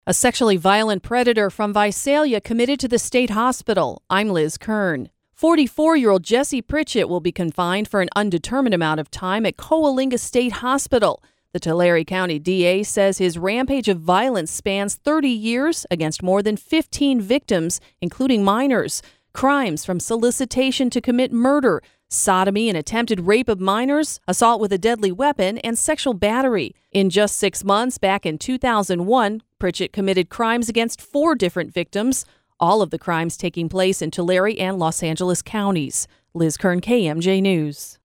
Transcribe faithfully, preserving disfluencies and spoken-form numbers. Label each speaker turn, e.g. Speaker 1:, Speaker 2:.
Speaker 1: A sexually violent predator from Visalia committed to the state hospital. I'm Liz Kern. forty-four-year-old Jesse Pritchett will be confined for an undetermined amount of time at Coalinga State Hospital. The Tulare County D A says his rampage of violence spans thirty years against more than fifteen victims, including minors. Crimes from solicitation to commit murder, sodomy and attempted rape of minors, assault with a deadly weapon, and sexual battery. In just six months, back in two thousand one, Pritchett committed crimes against four different victims, all of the crimes taking place in Tulare and Los Angeles counties. Liz Kern, K M J News.